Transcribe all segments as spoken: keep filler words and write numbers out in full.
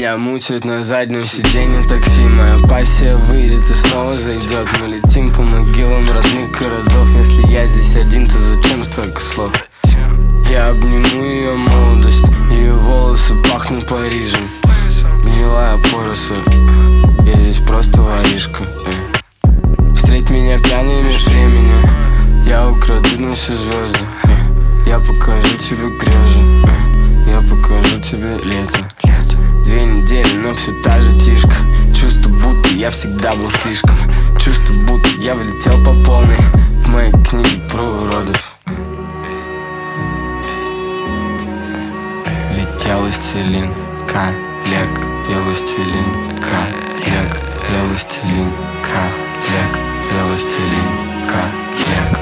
Меня мучают на заднем сиденье такси. Моя пассия выйдет и снова зайдет. Мы летим по могилам родных городов. Если я здесь один, то зачем столько слов? Я обниму ее молодость, ее волосы пахнут Парижем. Гнилая поросль, я здесь просто воришка. Встреть меня пьяный меж времени, я украду на все звезды. Я покажу тебе грезы, я покажу тебе лето. Две недели, но все та же тишка. Чувство, будто я всегда был слишком. Чувство, будто я влетел по полной в моей книге про уродов. Ведь я властелин коллег, я властелин коллег, я властелин коллег, я властелин коллег.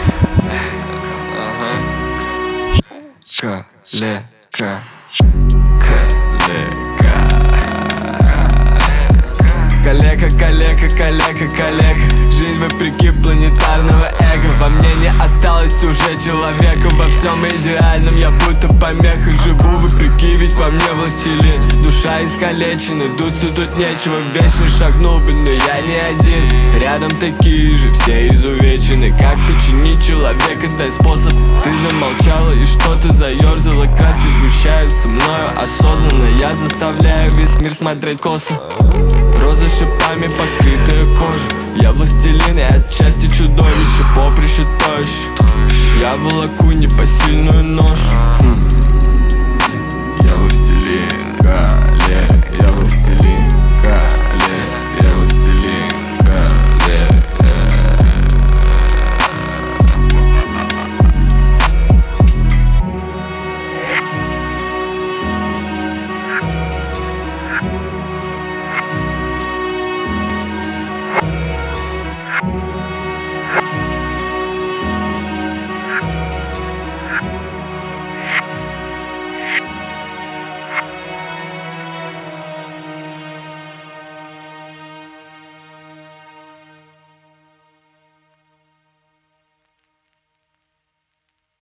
Коллега, коллега, коллега, коллега, коллега. Жизнь вопреки планетарного эго. Во мне не осталось уже человека. Во всем идеальном я будто помеха. Живу вопреки, ведь во мне властелин. Душа искалечена, дуться тут нечего. Вечно шагнул бы, но я не один. Рядом такие же, все изувечены. Как починить человека, дай способ. Ты замолчала и что-то заерзала. Краски сгущаются мною осознанно. Я заставляю весь мир смотреть косо. Розы шипами покрытая кожа. Я властелин и отчасти чудовище. Поприще тощ. Я волоку непосильную ношу.